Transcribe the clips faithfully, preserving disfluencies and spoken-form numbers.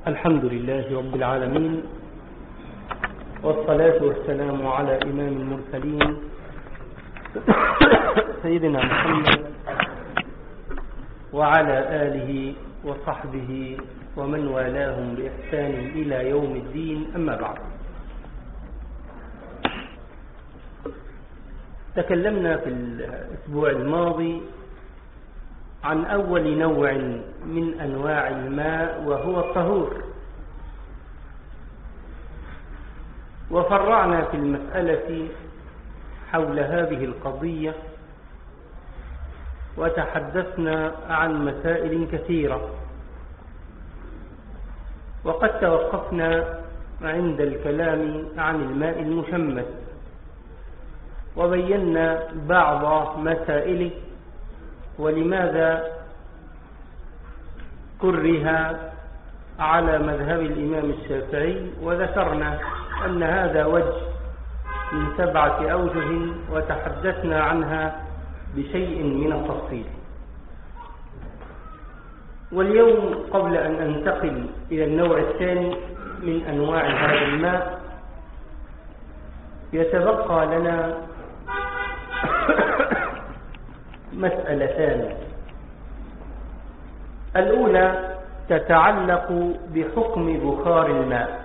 الحمد لله رب العالمين، والصلاة والسلام على إمام المرسلين سيدنا محمد وعلى آله وصحبه ومن والاهم بإحسان إلى يوم الدين. أما بعد، تكلمنا في الأسبوع الماضي عن أول نوع من أنواع الماء وهو الطهور، وفرعنا في المسألة حول هذه القضية وتحدثنا عن مسائل كثيرة، وقد توقفنا عند الكلام عن الماء المشمس وبينا بعض مسائله ولماذا كره على مذهب الإمام الشافعي، وذكرنا أن هذا وجه من سبعة أوجه وتحدثنا عنها بشيء من التفصيل. واليوم قبل أن أنتقل إلى النوع الثاني من أنواع هذا الماء يتبقى لنا مسألتان. الأولى تتعلق بحكم بخار الماء،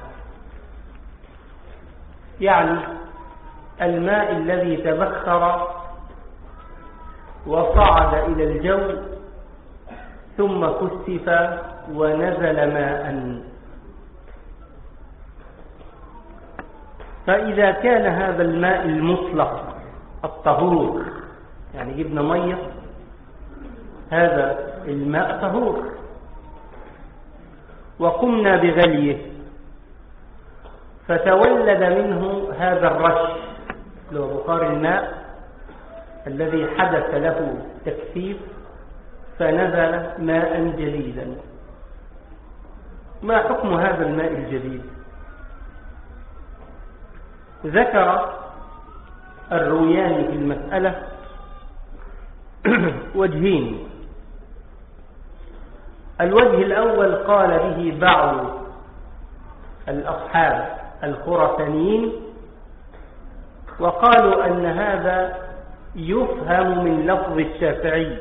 يعني الماء الذي تبخر وصعد إلى الجو ثم كثف ونزل ماء. فإذا كان هذا الماء المطلق الطهور، يعني جبنا مية، هذا الماء طهور، وقمنا بغليه فتولد منه هذا الرش اللي هو بخار الماء الذي حدث له تكثيف فنزل ماء جديدا. ما حكم هذا الماء الجديد؟ ذكر الروياني في المسألة وجهين. الوجه الأول قال به بعض الأصحاب الخراسانيين، وقالوا أن هذا يفهم من لفظ الشافعي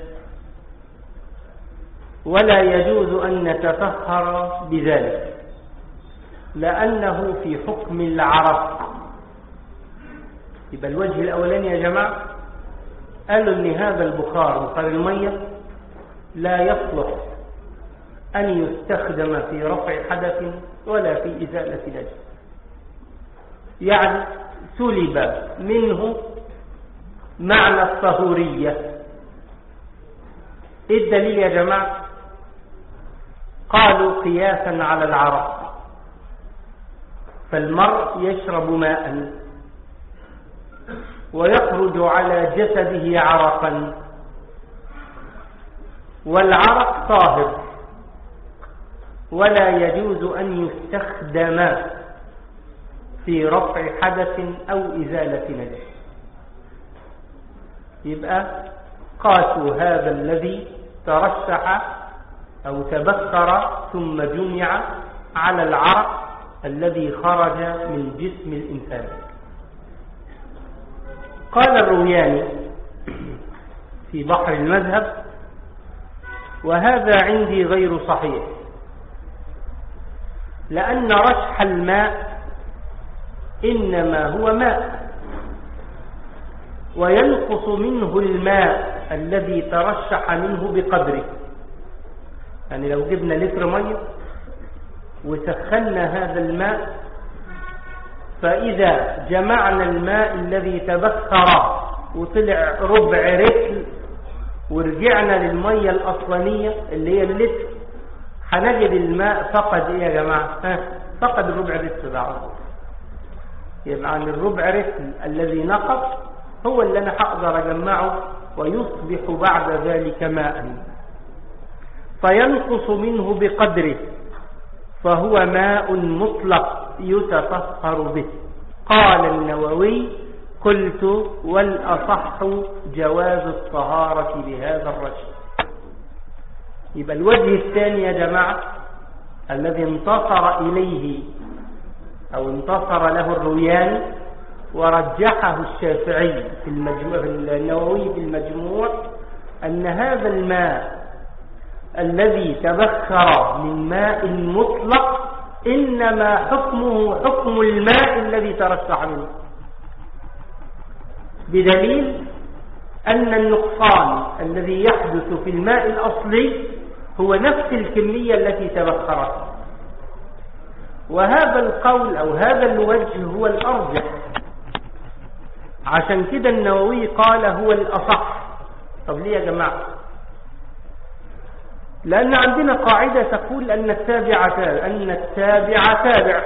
ولا يجوز أن نتطهر بذلك لأنه في حكم العرق. يبقى الوجه الأولاني يا جماعة قالوا أن هذا البخار بخار المية لا يصلح أن يستخدم في رفع حدث ولا في إزالة نجس، يعني سلب منه معنى الطهورية. إيه الدليل يا جماعة؟ قالوا قياسا على العرق، فالمرء يشرب ماء ويخرج على جسده عرقا، والعرق طاهر ولا يجوز أن يستخدم في رفع حدث أو إزالة نجس. يبقى قاسوا هذا الذي ترشح أو تبخر ثم جمع على العرق الذي خرج من جسم الإنسان. قال الروياني في بحر المذهب: وهذا عندي غير صحيح، لأن رشح الماء إنما هو ماء، وينقص منه الماء الذي ترشح منه بقدره. يعني لو جبنا لتر مية وسخنا هذا الماء، فإذا جمعنا الماء الذي تبخر وطلع ربع رتل ورجعنا للمية الأصلانية اللي هي اللتر، هنجد الماء فقد إيه يا جماعة؟ ها؟ فقد الربع رتل بعض. يبقى عن الربع رتل الذي نقص هو اللي أنا هقدر أجمعه ويصبح بعد ذلك ماء، فينقص منه بقدره، فهو ماء مطلق يتطهر به. قال النووي: قلت والأصح جواز الطهارة بهذا الرشد. يبقى الوجه الثاني يا جماعة الذي انتصر إليه أو انتصر له الروياني ورجحه الشافعي في المجموع في النووي في المجموع، أن هذا الماء الذي تبخر من ماء مطلق إنما حكمه حكم الماء الذي ترشح منه، بدليل أن النقصان الذي يحدث في الماء الأصلي هو نفس الكمية التي تبخرت. وهذا القول أو هذا الوجه هو الأرجح، عشان كده النووي قال هو الأصح. طب ليه يا جماعة؟ لأن عندنا قاعدة تقول أن التابع تابع أن التابع تابع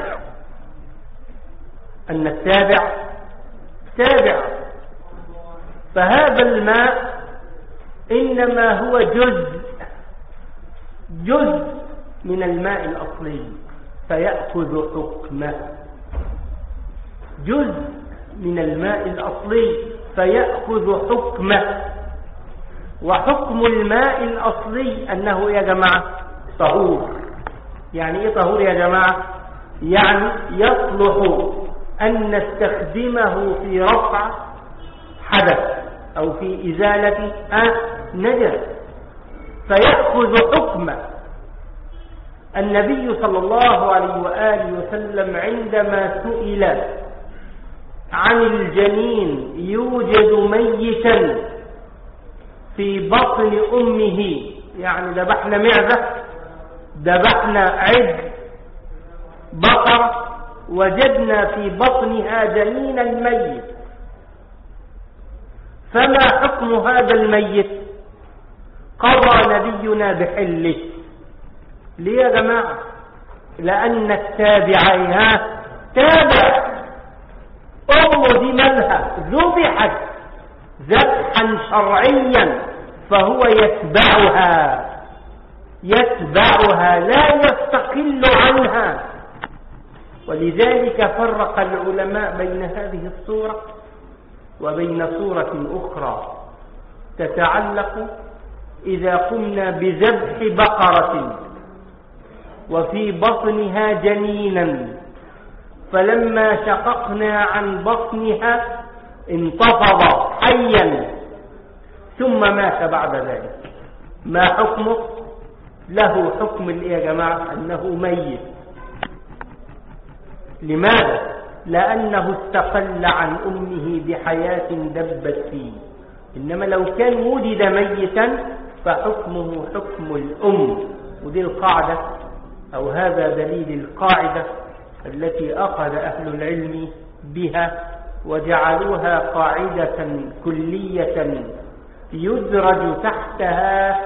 أن التابع تابع فهذا الماء إنما هو جزء جزء من الماء الأصلي فيأخذ حكمه، جزء من الماء الأصلي فيأخذ حكمه. وحكم الماء الأصلي أنه يا جماعة طهور. يعني إيه طهور يا جماعة؟ يعني يصلح أن نستخدمه في رفع حدث أو في إزالة نجس فيأخذ حكمه. النبي صلى الله عليه وآله وسلم عندما سئل عن الجنين يوجد ميتا في بطن أمه، يعني ذبحنا معزة، ذبحنا عجل، بقر، وجدنا في بطنها جنينا ميت، فما حكم هذا الميت؟ قضى نبينا بحله. ليه يا جماعة؟ لأن التابعين تابع أمه دي مالها ذبحت ذبحا شرعيا فهو يتبعها يتبعها لا يستقل عنها. ولذلك فرق العلماء بين هذه الصورة وبين صورة أخرى تتعلق إذا قمنا بذبح بقرة وفي بطنها جنينا فلما شققنا عن بطنها انتفض حيا ثم مات بعد ذلك، ما حكمه؟ له حكم الايه يا جماعة؟ أنه ميت. لماذا؟ لأنه استقل عن أمه بحياة دبت فيه. إنما لو كان وجد ميتا فحكمه حكم الأم. ودي القاعدة أو هذا دليل القاعدة التي أخذ أهل العلم بها وجعلوها قاعدة كلية يدرج تحتها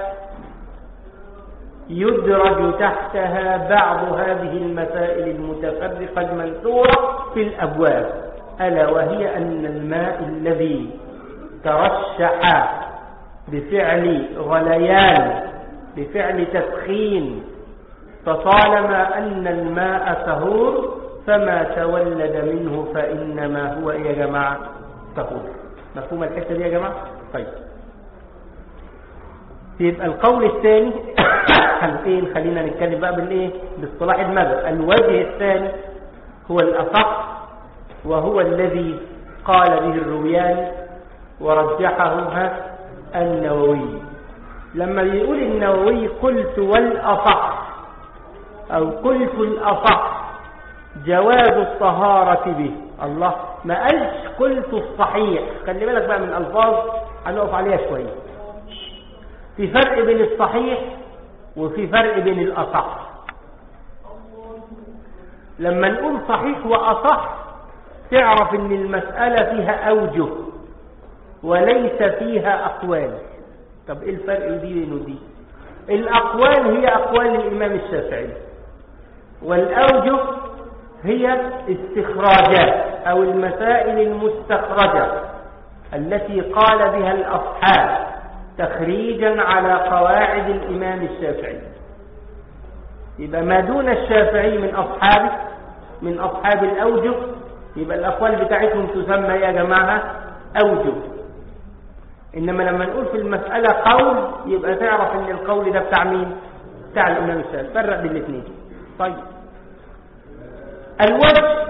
يدرج تحتها بعض هذه المسائل المتفرقة المنثورة في الأبواب، ألا وهي أن الماء الذي ترشح بفعل غليان بفعل تسخين فطالما أن الماء طهور فما تولد منه فإنما هو إيه يا جماعة؟ طهور. مفهوم الحتة دي يا جماعة؟ طيب يبقى القول الثاني حلقين خلينا نتكلم بقى بالايه باصطلاح المذهب. الوجه الثاني هو الأصح وهو الذي قال به الروياني ورجحه النووي. لما يقول النووي قلت والأصح أو قلت الأصح جواز الطهارة به، الله ما قالش قلت الصحيح. خلي بالك بقى من الألفاظ هنقف عليها شوية. في فرق بين الصحيح وفي فرق بين الأصح. لما نقول صحيح وأصح تعرف ان المسألة فيها أوجه وليس فيها أقوال. طب ايه الفرق بين ودي؟ الأقوال هي أقوال الإمام الشافعي والأوجه هي استخراجات أو المسائل المستخرجة التي قال بها الأصحاب تخريجا على قواعد الإمام الشافعي. يبقى ما دون الشافعي من أصحابه من أصحاب الأوجه يبقى الأقوال بتاعتهم تسمى يا جماعة أوجه. إنما لما نقول في المسألة قول يبقى تعرف ان القول ده بتاع مين؟ بتاع الإمام الشافعي، فرق بين الاثنين. طيب الوجه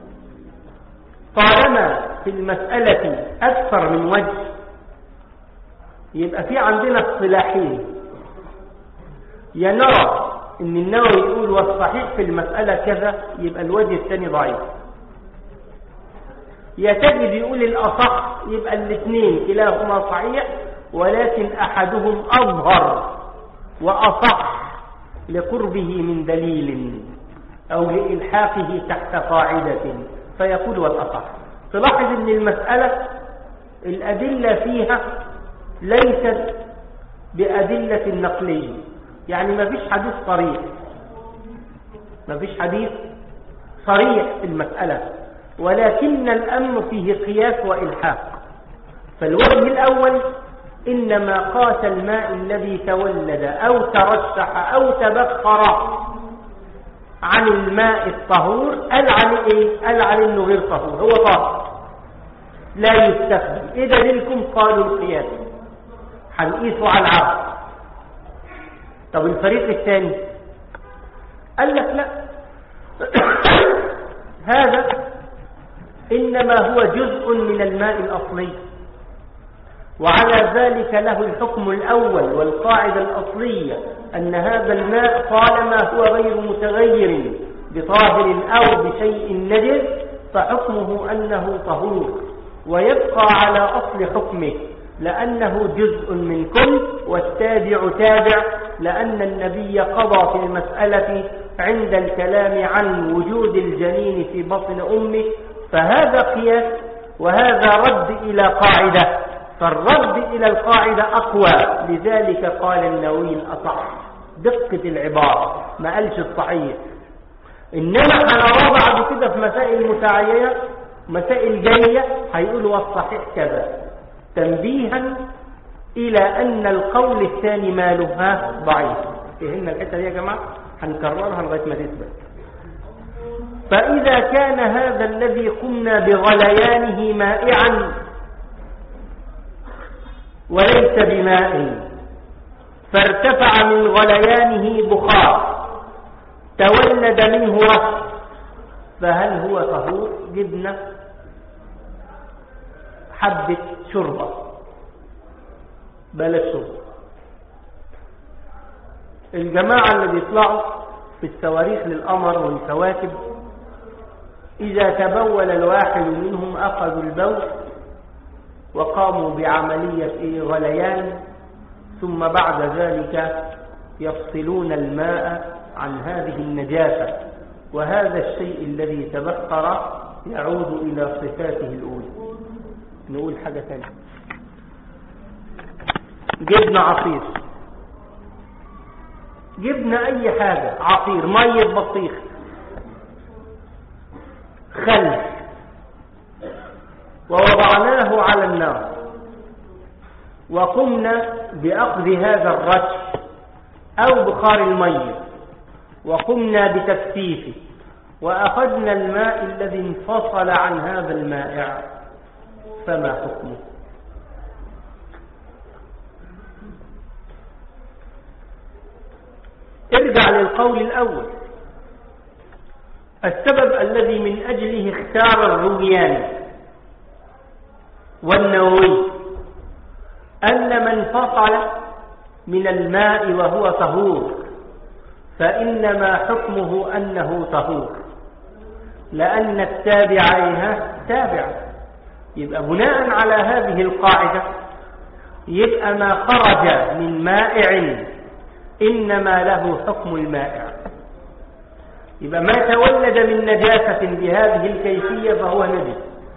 طالما في المسألة أكثر من وجه يبقى في عندنا اصطلاحين، يا نرى ان النووي يقول والصحيح في المسألة كذا يبقى الوجه الثاني ضعيف، يا تجد يقول الأصح يبقى الاثنين كلاهما صحيح ولكن أحدهم أظهر وأصح لقربه من دليل أو لإلحاقه تحت قاعدة فيقول والأصح. تلاحظ ان المسألة الأدلة فيها ليست بأدلة نقلية، يعني ما فيش حديث صريح، ما فيش حديث صريح في المسألة، ولكن الأمر فيه قياس وإلحاق. فالوجه الأول إنما قاس الماء الذي تولد أو ترشح أو تبخر عن الماء الطهور، قال عليه إيه؟ قال عليه إنه غير طهور، هو طاهر لا يستخدم. إيه دليلكم؟ قالوا القياس، هنقيسه على العرض. طب الفريق الثاني قال لك لا، هذا إنما هو جزء من الماء الأصلي، وعلى ذلك له الحكم الأول والقاعدة الأصلية أن هذا الماء طالما هو غير متغير بطاهر أو بشيء نجس فحكمه أنه طهور ويبقى على أصل حكمه، لأنه جزء من كل والتابع تابع، لأن النبي قضى في المسألة عند الكلام عن وجود الجنين في بطن أمه، فهذا قياس وهذا رد إلى قاعدة، فالرد إلى القاعدة أقوى، لذلك قال النووي الأصح. دقة العبارة، ما قالش الصحيح. إنما هنرى بعد كده في مسائل متعينة مسائل جاية هيقولوا والصحيح كذا، تنبيها إلى أن القول الثاني مالها ضعيف. فهمنا الحتة دي يا جماعة؟ هنكررها لغاية ما تثبت. فإذا كان هذا الذي قمنا بغليانه مائعا وليس بماء، فارتفع من غليانه بخار تولد منه رش، فهل هو طهور؟ جبنا حبة شربة بلاش شربة. الجماعة اللي بيطلعوا في الصواريخ للقمر والكواكب إذا تبول الواحد منهم أخذوا البول وقاموا بعملية غليان، ثم بعد ذلك يفصلون الماء عن هذه النجاسة، وهذا الشيء الذي تبخر يعود إلى صفاته الأولى. نقول حاجة ثانية، جبنا عصير، جبنا أي حاجة، عصير، مية بطيخ، خل، ووضعناه على النار وقمنا بأخذ هذا الرش أو بخار المية وقمنا بتفتيته وأخذنا الماء الذي انفصل عن هذا المائع، فما حكمه؟ ارجع للقول الأول. السبب الذي من أجله اختار الروياني والنووي أن من فصل من الماء وهو طهور فإنما حكمه أنه طهور، لأن التابع إليها تابع. يبقى بناء على هذه القاعدة يبقى ما خرج من مائع إنما له حكم المائع. يبقى ما تولد من نجاسة بهذه الكيفية فهو نجس،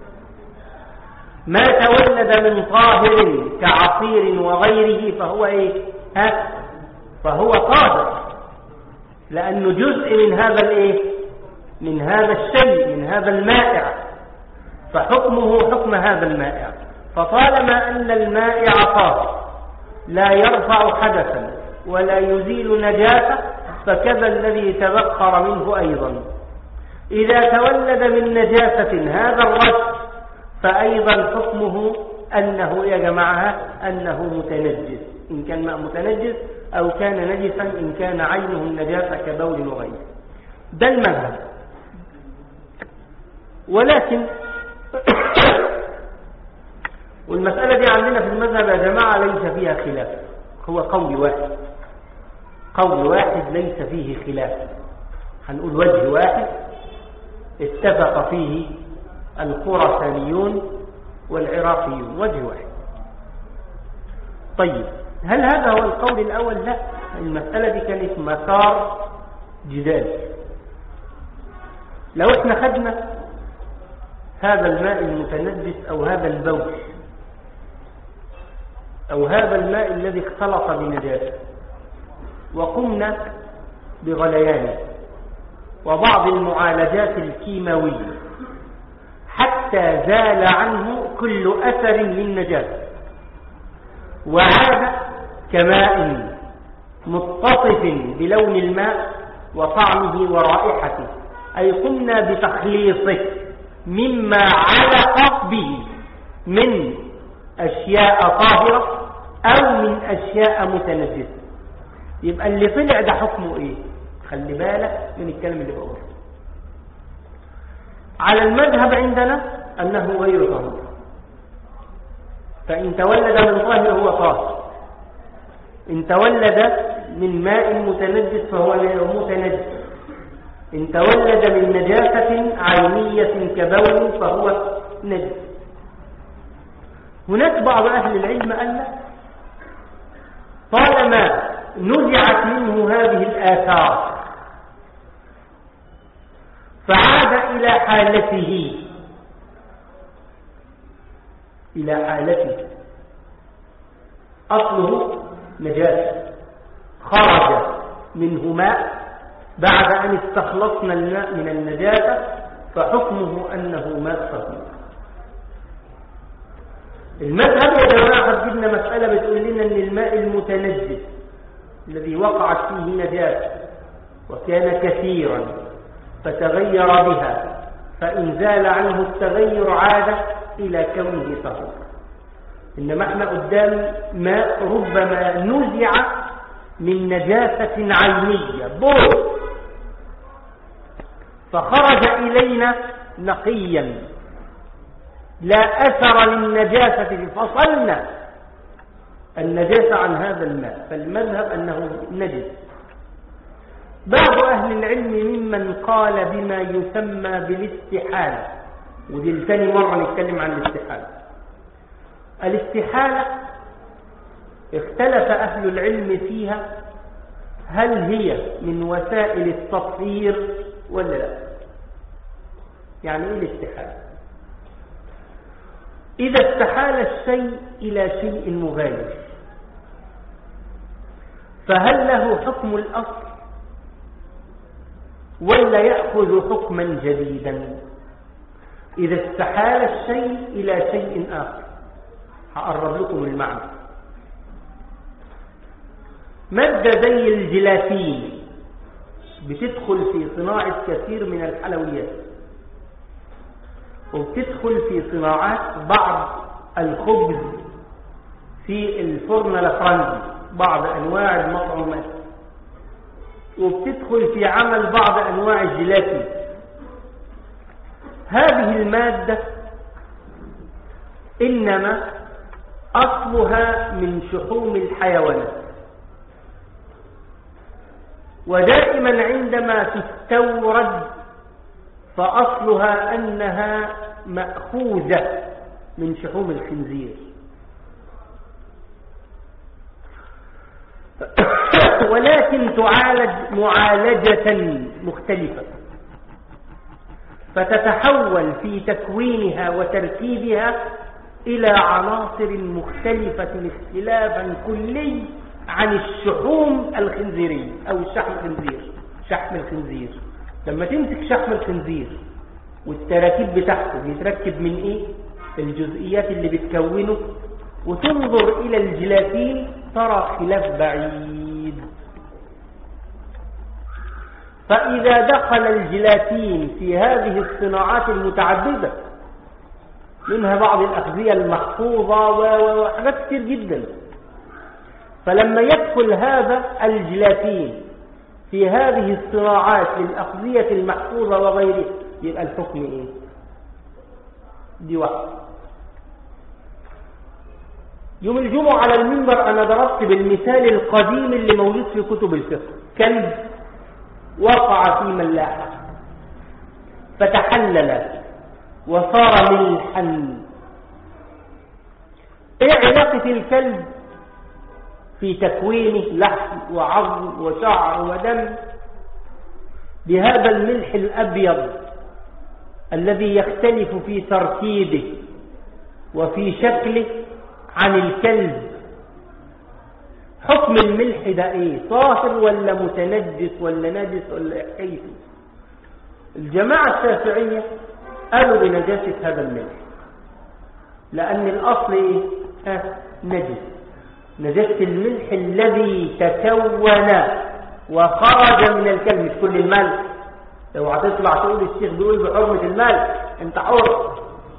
ما تولد من طاهر كعصير وغيره فهو ايه؟ ها؟ فهو طاهر، لأنه جزء من هذا الايه؟ من هذا الشيء، من هذا المائع، فحكمه حكم هذا المائع. فطالما أن المائع طاهر لا يرفع حدثا ولا يزيل نجاسة، فكذا الذي تبخر منه أيضا. إذا تولد من نجاسة هذا الرش فأيضا حكمه أنه يا جماعة أنه متنجس. إن كان ماء متنجس أو كان نجسا إن كان عينه النجاسة كبول وغيره. ده المذهب. ولكن والمسألة دي عندنا في المذهب يا جماعة ليس فيها خلاف، هو قول واحد، قول واحد ليس فيه خلاف. هنقول وجه واحد اتفق فيه الخراسانيون والعراقيون، وجه واحد. طيب هل هذا هو القول الأول؟ لا، المسألة دي كانت مسار جدال. لو احنا خدنا هذا الماء المتنجس أو هذا البول أو هذا الماء الذي اختلط بنجاسة وقمنا بغليانه وبعض المعالجات الكيماوية حتى زال عنه كل أثر للنجاسة وعاد كماء متصف بلون الماء وطعمه ورائحته، أي قمنا بتخليصه مما علق به من أشياء طاهرة أو من أشياء متنجسة. يبقى اللي طلع ده حكمه إيه؟ خلي بالك من الكلام اللي بقوله. على المذهب عندنا أنه غير طاهر، فإن تولد من طاهر هو طاهر، إن تولد من ماء متنجس فهو متنجس، إن تولد من نجاسة عينية كبول فهو نجس. هناك بعض أهل العلم قال لك طالما نزعت منه هذه الآثار فعاد إلى حالته إلى حالته أصله نجاسة، خرج منه ماء بعد أن استخلصنا الماء من النجاسة فحكمه أنه ماء طهور. المذهب يا جماعة جبنا مسألة بتقول لنا أن الماء المتنجس الذي وقعت فيه نجاسة وكان كثيرا فتغير بها، فإن زال عنه التغير عاد إلى كونه طهور. إنما احنا قدام ماء ربما نزع من نجاسة عينية بول فخرج إلينا نقيا لا أثر للنجاسة فصلنا النجاسة عن هذا الماء، فالمذهب أنه نجس. بعض أهل العلم ممن قال بما يسمى بالاستحالة، ودي الثاني مرة نتكلم عن الاستحالة. الاستحالة اختلف أهل العلم فيها هل هي من وسائل التطهير ولا لا. يعني ايه الاستحالة؟ إذا استحال الشيء إلى شيء مغاير فهل له حكم الأصل ولا يأخذ حكما جديدا؟ إذا استحال الشيء إلى شيء آخر، هقرب لكم المعنى. مادة زي الجيلاتين بتدخل في صناعة كثير من الحلويات، وبتدخل في صناعات بعض الخبز في الفرن الفرنسي، بعض أنواع المطعومات، وبتدخل في عمل بعض أنواع الجيلاتين. هذه المادة إنما أصلها من شحوم الحيوانات، ودائما عندما تستورد فأصلها أنها مأخوذة من شحوم الخنزير، ولكن تعالج معالجة مختلفة، فتتحول في تكوينها وتركيبها إلى عناصر مختلفة اختلافا كلي عن الشحوم الخنزيرية أو الشحم الخنزير. شحم الخنزير لما تمسك شحم الخنزير والتراكيب بتاعته بيتركب من ايه، الجزئيات اللي بتكونه، وتنظر الى الجيلاتين ترى خلاف بعيد. فاذا دخل الجيلاتين في هذه الصناعات المتعددة منها بعض الاغذية المحفوظة وحاجات كتير جدا، فلما يدخل هذا الجيلاتين في هذه الصناعات للأغذية المحفوظة وغيرها يبقى الحكم إيه؟ دي واحدة. يوم الجمعة على المنبر أنا ضربت بالمثال القديم اللي موجود في كتب الفقه. كلب وقع في ملاحة فتحلل وصار ملحا. ايه علاقة الكلب في تكوينه لحم وعظم وشعر ودم بهذا الملح الأبيض الذي يختلف في تركيبه وفي شكله عن الكلب؟ حكم الملح ده ايه؟ طاهر ولا متنجس ولا نجس ولا حيث؟ الجماعة الشافعية قالوا بنجاسة هذا الملح لأن الأصل ايه؟ ها نجس. نجاسة الملح الذي تكون وخرج من الكلب، مش كل الملح. لو هتطلع تقول الشيخ بيقول بحرمة الملح انت حر.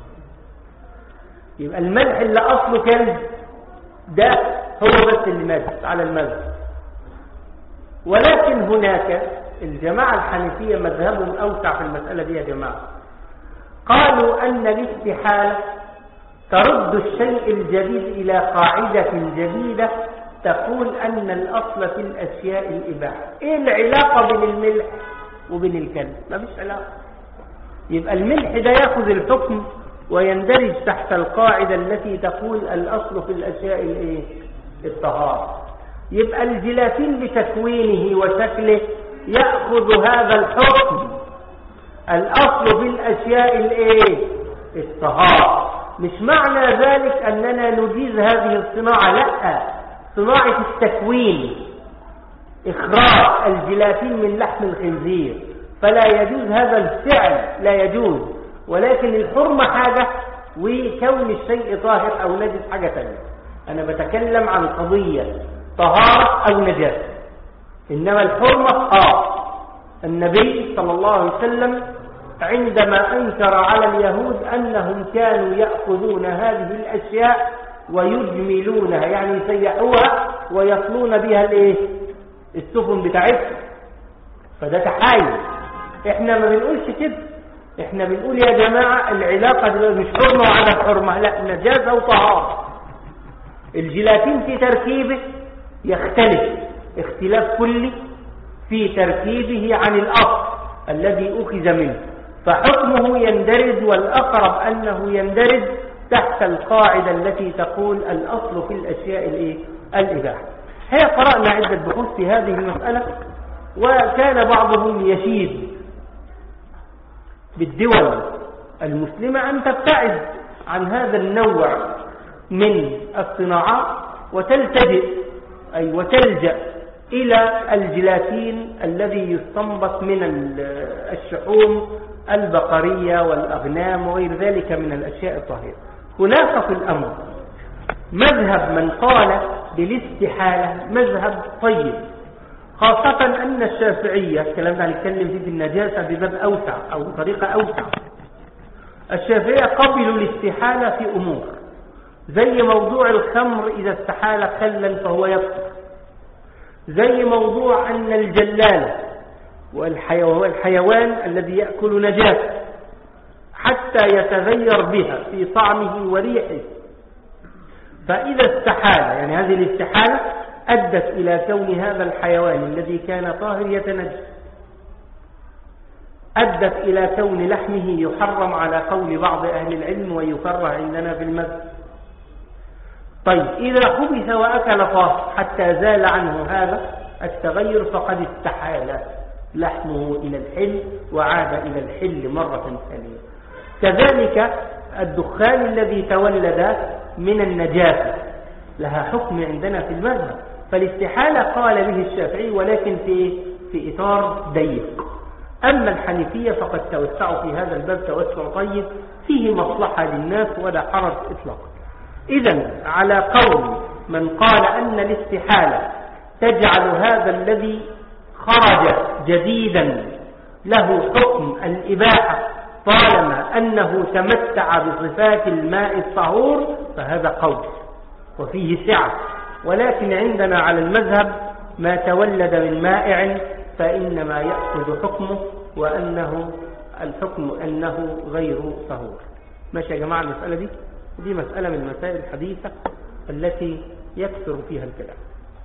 يبقى الملح اللي أصله كلب ده هو بس اللي نجس على المذهب. ولكن هناك الجماعة الحنفية مذهبهم أوسع في المسألة دي يا جماعة. قالوا أن الاستحالة ترد الشيء الجديد إلى قاعدة جديدة تقول أن الأصل في الأشياء الإباحة. إيه العلاقة بين الملح وبين الكلب؟ ما فيش علاقة. يبقى الملح ده يأخذ الحكم ويندرج تحت القاعدة التي تقول الأصل في الأشياء الإيه؟ الطهارة. يبقى الجيلاتين بتكوينه وشكله يأخذ هذا الحكم، الأصل في الأشياء الإيه؟ الطهارة. مش معنى ذلك أننا نجيز هذه الصناعة، لا، صناعة التكوين إخراج الجيلاتين من لحم الخنزير فلا يجوز هذا الفعل، لا يجوز. ولكن الحرمة حاجة وكون الشيء طاهر أو نجس حاجة ثانية. أنا بتكلم عن قضية طهارة أو نجاسة، إنما الحرمة آه النبي صلى الله عليه وسلم عندما أنكر على اليهود أنهم كانوا يأخذون هذه الأشياء ويجملونها، يعني يسيحوها ويصلون بها الايه؟ السفن بتاعتهم. فده تحايل. احنا ما بنقولش كده، احنا بنقول يا جماعة العلاقة دي مش حرمة وعدم حرمة، لا، نجاسة وطهارة. الجيلاتين في تركيبه يختلف اختلاف كلي في تركيبه عن الأصل الذي أخذ منه، فحكمه يندرج، والأقرب أنه يندرج تحت القاعدة التي تقول الأصل في الأشياء الإيه؟ الإباحة. هي قرأنا عدة بحوث في هذه المسألة، وكان بعضهم يشيد بالدول المسلمة أن تبتعد عن هذا النوع من الصناعات وتلتجئ أي وتلجأ إلى الجيلاتين الذي يستنبط من الشحوم البقرية والأغنام وغير ذلك من الأشياء الطاهرة. هناك في الأمر مذهب من قال بالاستحالة مذهب طيب، خاصة أن الشافعية، الكلام ده هنتكلم فيه في النجاسة بباب أوسع أو بطريقة أوسع. الشافعية قبلوا الاستحالة في أمور زي موضوع الخمر، إذا استحال خلا فهو يكفر، زي موضوع أن الجلال والحيوان الذي يأكل نجاسة حتى يتغير بها في طعمه وريحه، فإذا استحال يعني هذه الاستحالة أدت إلى كون هذا الحيوان الذي كان طاهر يتنجس، أدت إلى كون لحمه يحرم على قول بعض أهل العلم ويكره عندنا في المذهب. طيب إذا خبث وأكل طاهر حتى زال عنه هذا التغير فقد استحال لحمه إلى الحل وعاد إلى الحل مرة ثانية. كذلك الدخان الذي تولد من النجاسة لها حكم عندنا في المذهب، فالاستحالة قال به الشافعي ولكن في في إطار ضيق. أما الحنفية فقد توسعوا في هذا الباب توسع طيب فيه مصلحة للناس ولا حرج إطلاقا. إذن على قول من قال أن الاستحالة تجعل هذا الذي خرج جديدا له حكم الإباحة طالما أنه تمتع بصفات الماء الطهور، فهذا قول وفيه سعة ولكن عندنا على المذهب ما تولد من مائع فإنما يأخذ حكمه، وأنه الحكم أنه غير طهور. ماشي يا جماعة المسألة دي؟ دي مسألة من المسائل الحديثة التي يكثر فيها الكلام.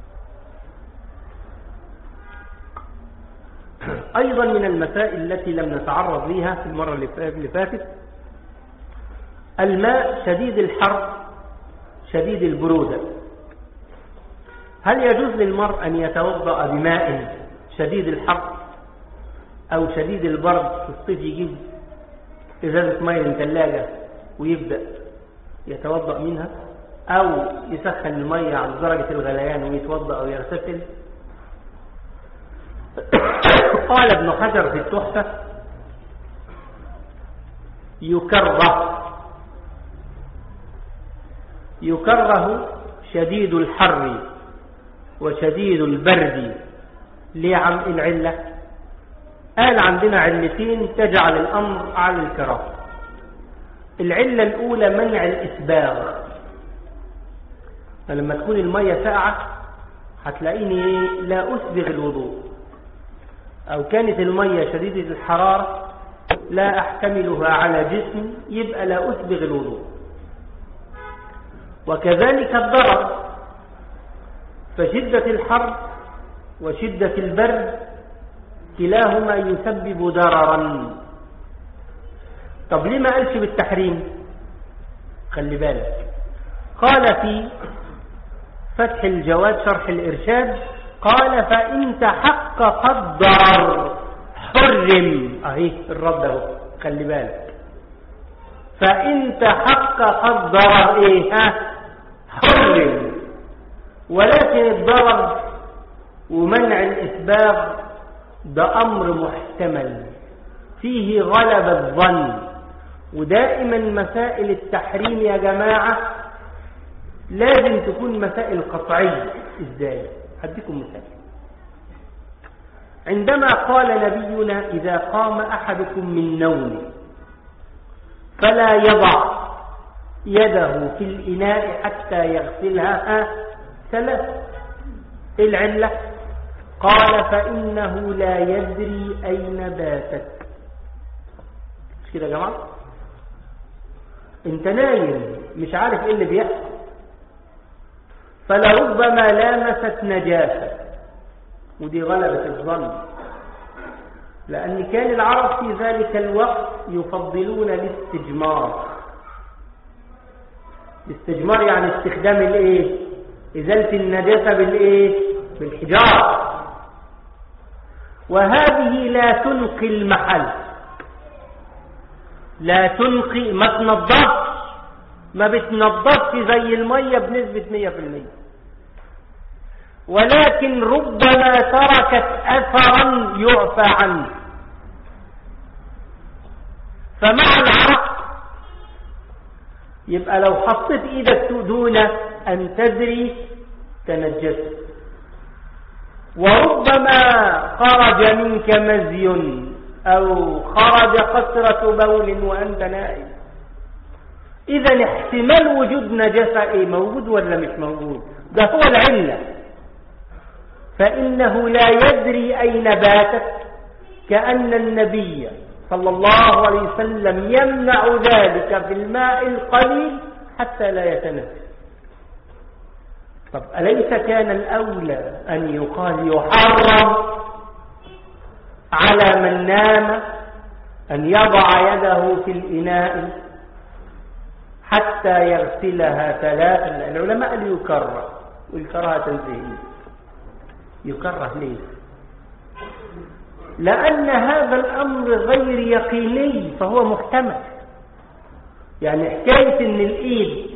أيضا من المسائل التي لم نتعرض لها في المرة اللي فاتت الماء شديد الحر شديد البرودة. هل يجوز للمرء أن يتوضأ بماء شديد الحر أو شديد البرد؟ في الصيف يجيب إزازة ماء من ثلاجة ويبدأ يتوضأ منها، أو يسخن المية على درجة الغليان ويتوضأ أو يغتسل؟ قال ابن حجر في التحفة يكره يكره شديد الحر وشديد البرد. ليه عم العلة؟ قال عندنا علتين تجعل الأمر على الكراهة. العلة الأولى منع الإسباغ، فلما تكون المية ساقعة هتلاقيني لا أسبغ الوضوء، أو كانت المية شديدة الحرارة لا أحتملها على جسم يبقى لا أسبغ الوضوء. وكذلك الضرر، فشدة الحر وشدة البرد كلاهما يسبب ضررا. طب ليه ما قالش بالتحريم؟ خلي بالك، قال في فتح الجواد شرح الإرشاد قال فإن تحقق الضرر حرم. اهي الرد اهو، خلي بالك، فإن تحقق الضرر ايه ها حرم. ولكن الضرر ومنع الإسباغ ده أمر محتمل فيه غلب الظن. ودائما مسائل التحريم يا جماعة لازم تكون مسائل قطعية. ازاي؟ هديكم مثال. عندما قال نبينا إذا قام أحدكم من نومه فلا يضع يده في الإناء حتى يغسلها ثلاث. العلة قال فإنه لا يدري أين باتت. مش كده يا جماعة؟ انت نايم مش عارف ايه اللي بيحصل، فلربما لامست نجاسة، ودي غلبة الظن، لأن كان العرب في ذلك الوقت يفضلون الاستجمار. الاستجمار يعني استخدام الايه؟ إزالة النجاسة بالايه؟ بالحجارة. وهذه لا تنقي المحل، لا تنقي، ما تنظفش، ما بتنظفش زي المية بنسبة مية في المية، ولكن ربما تركت أثرا يعفى عنه. فمع العرق يبقى لو حطيت ايدك دون أن تدري تنجست، وربما خرج منك مزي أو خرج قطرة بول وأنت نائم. إذا احتمال وجود نجاسة إيه؟ موجود ولا مش موجود؟ ده هو العلة. فإنه لا يدري أين باتت، كأن النبي صلى الله عليه وسلم يمنع ذلك في الماء القليل حتى لا يتنفس. طب أليس كان الأولى أن يقال يحرم على من نام أن يضع يده في الإناء حتى يغسلها ثلاثا؟ العلماء قالوا يكره، والكراهة تنتهي. يكره ليه؟ لأن هذا الأمر غير يقيني، فهو محتمل. يعني حكاية أن الإيد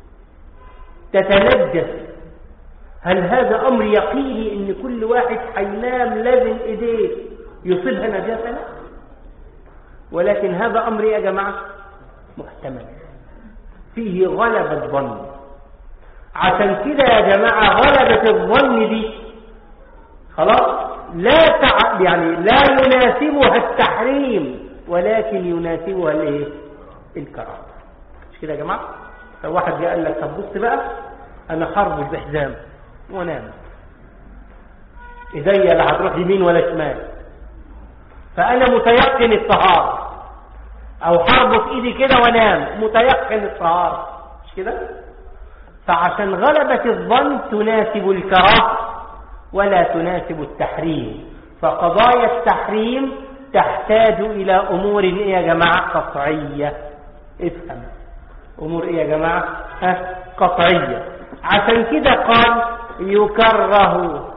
تتنجس، هل هذا أمر يقيني أن كل واحد حينام لازم إيديه يصيبها نجاسة؟ لا، ولكن هذا أمر يا جماعة محتمل فيه غلبة الظن. عشان كده يا جماعة غلبة الظن دي خلاص لا تع... يعني لا يناسبها التحريم، ولكن يناسبها الايه؟ الكراهه. مش كده يا جماعه؟ لو واحد جاء قال لك طب بص بقى انا حرب بحزام، ونام، ايديا لا هتروح يمين ولا شمال، فانا متيقن الطهارة، او حربط ايدي كده وانام متيقن الطهارة، مش كده؟ فعشان غلبة الظن تناسب الكراهة ولا تناسب التحريم، فقضايا التحريم تحتاج الى امور ايه يا جماعة؟ قطعية. افهم امور ايه يا جماعة؟ ها؟ قطعية. عشان كده قال يكره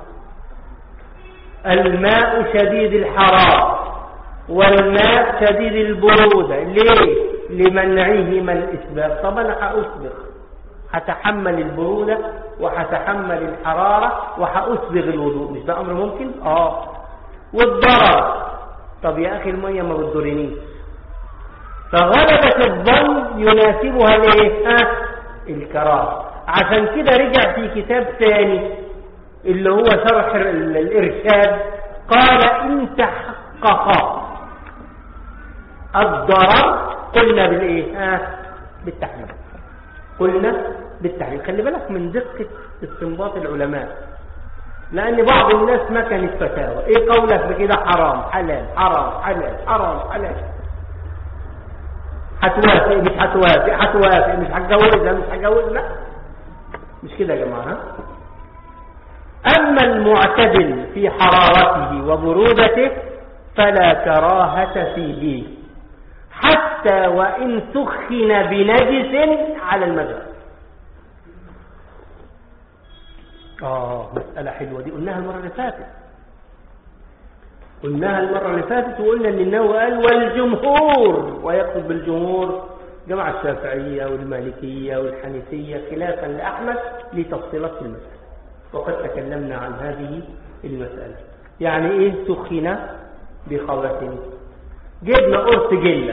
الماء شديد الحرارة والماء شديد البرودة. ليه؟ لمنعهما الإسباغ. طب أنا هأسبغ، هتحمل البرودة وهتحمل الحرارة وهأسبغ الوضوء، مش ده أمر ممكن؟ آه. والضرر، طب يا أخي المية ما بتضرنيش، فغلبة الظن يناسبها الايه؟ ها؟ الكراهة. عشان كده رجع في كتاب ثاني اللي هو شرح الإرشاد، قال إن تحقق الضرر قلنا بالايه؟ ها؟ بالتحريم. قلنا بالتحريم. خلي بالك من دقة استنباط العلماء، لأن بعض الناس ما كانت فتاوى. ايه قولك بكده؟ حرام حلال حرام حلال حرام حلال. هتوافق مش هتوافق، هتوافق مش هتجوزها مش هتجوزها، مش كده يا جماعة؟ أما المعتدل في حرارته وبرودته فلا كراهة فيه حتى وإن سخن بنجس على المذهب. آه مسألة حلوة دي، قلناها المرة اللي فاتت قلناها المرة اللي فاتت وقلنا أن النووي قال والجمهور، ويقصد بالجمهور جماعة الشافعية والمالكية والحنيفية خلافا لأحمد لتفصيلات المسألة، وقد تكلمنا عن هذه المسألة. يعني إيه سخن بخبث؟ جبنا قرص جلة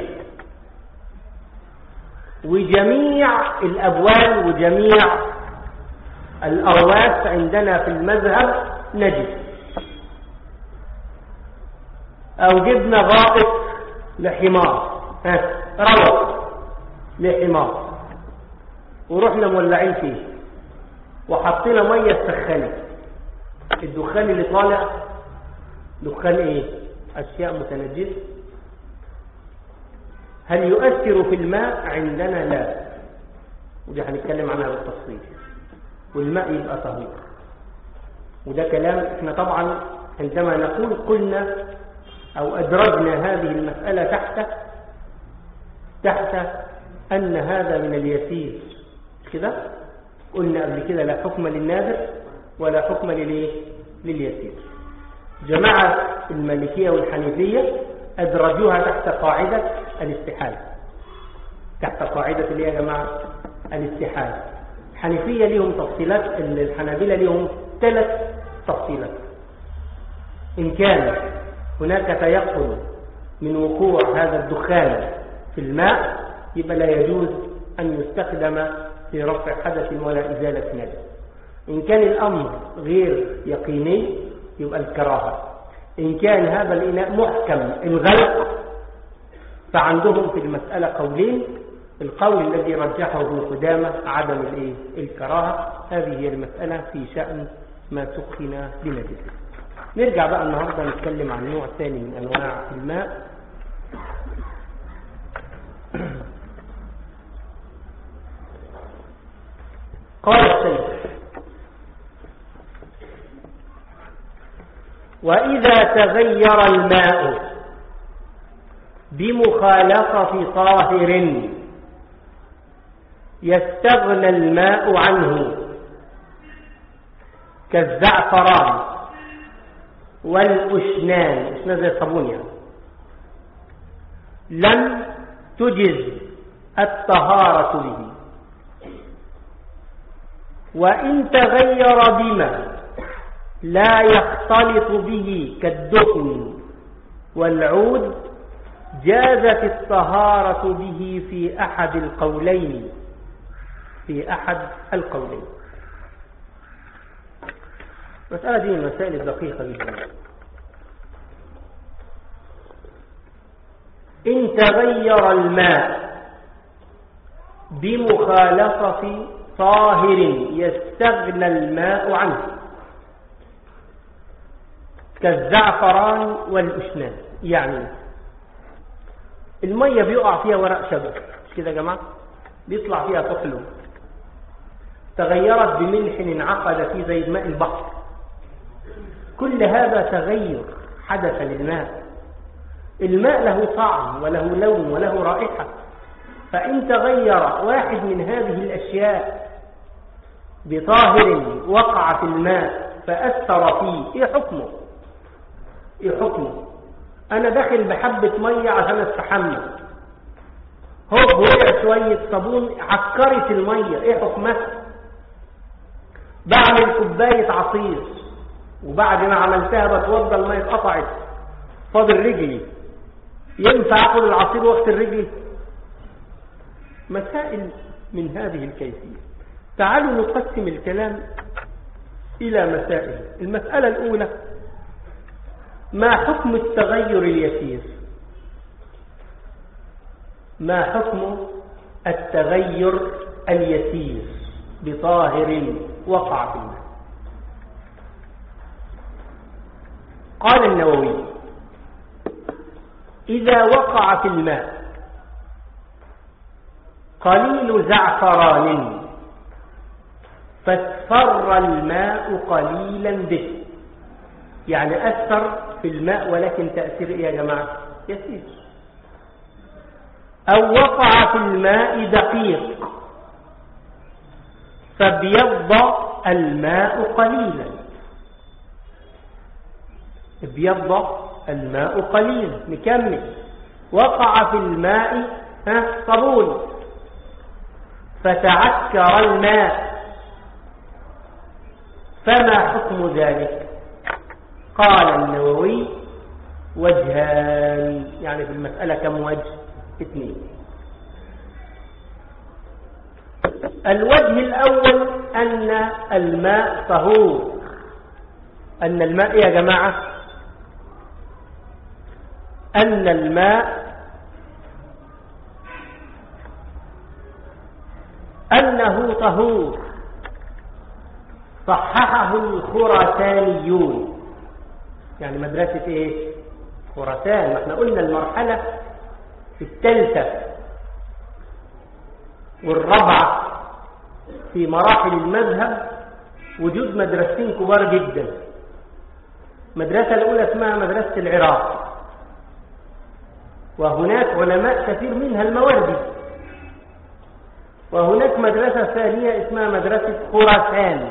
وجميع الأبوال وجميع الأرواس عندنا في المذهب نجس، أو جبنا غائط لحمار، ها روث لحمار ورحنا مولعين فيه وحطينا مية سخنة، الدخان اللي طالع دخان ايه؟ أشياء متنجسة. هل يؤثر في الماء؟ عندنا لا، ودي هنتكلم عنها بالتفصيل. والماء يبقى طهور، وده كلام احنا طبعا عندما نقول قلنا او ادرجنا هذه المسألة تحت تحت ان هذا من اليسير كده. قلنا قبل كده لا حكم للنادر ولا حكم لليه؟ لليسير. جماعة المالكية والحنيفية أدرجوها تحت قاعدة الاستحالة، تحت قاعدة اللي يا جماعة الاستحالة. الحنيفية ليهم تفصيلات، الحنابلة ليهم ثلاث تفصيلات. إن كان هناك تيقن من وقوع هذا الدخان في الماء يبقى لا يجوز أن يستخدم في رفع حدث ولا إزالة نجس. إن كان الأمر غير يقيني يبقى الكراهة. إن كان هذا الإناء محكم الغلق فعندهم في المسألة قولين، القول الذي رجحه ابن قدامة عدم الإيه؟ الكراهة. هذه هي المسألة في شأن ما سخن بنجس. نرجع بقى النهاردة نتكلم عن نوع ثاني من أنواع الماء. قال الشيخ وإذا تغير الماء بمخالطة طاهر يستغنى الماء عنه كالزعفران والأشنان، أشنان زي الصابون يعني، لم تجز الطهارة به. وإن تغير بما لا يختلط به كالدهن والعود جازت الطهارة به في أحد القولين في أحد القولين. المسألة دي من المسائل الدقيقة جدا. إن تغير الماء بمخالطة طاهر يستغنى الماء عنه كالزعفران والأشنان. يعني المية بيقع فيها ورق شجر مش كده يا جماعة، بيطلع فيها طحلب، تغيرت بملح انعقد فيه زي ماء البحر، كل هذا تغير حدث للماء. الماء له طعم وله لون وله رائحة، فإن تغير واحد من هذه الأشياء بطاهر وقع في الماء فأثر فيه، إيه حكمه؟ إيه حكمه؟ أنا داخل بحبة مية عشان استحمى، هو وقع شوية صابون عكرت المية، إيه حكمها؟ بعمل كوباية عصير وبعد ما عملتها بتوضى المية اتقطعت فاضل رجلي، ينفع أخذ العصير وقت الرجل؟ مسائل من هذه الكيفية. تعالوا نقسم الكلام إلى مسائل. المسألة الأولى: ما حكم التغير اليسير؟ ما حكم التغير اليسير بطاهر وقع في الماء؟ قال النووي: إذا وقع في الماء قليل زعفران فاصفر الماء قليلا به، يعني أثر في الماء ولكن تأثير إيه يا جماعة؟ يسير. أو وقع في الماء دقيق فابيض الماء قليلا، ابيض الماء قليلا. نكمل: وقع في الماء صابون فتعكر الماء، فما حكم ذلك؟ قال النووي: وجهان، يعني في المسألة كم وجه؟ اثنين. الوجه الأول أن الماء طهور. أن الماء إيه يا جماعة؟ أن الماء أنه طهور، صححه الخراسانيون. يعني مدرسة إيه؟ خراسان. ما احنا قلنا المرحلة في الثالثة والرابعة في مراحل المذهب وجود مدرستين كبار جدا. مدرسة الأولى اسمها مدرسة العراق، وهناك علماء كثير منها المواردي. وهناك مدرسة ثانية اسمها مدرسة خراسان،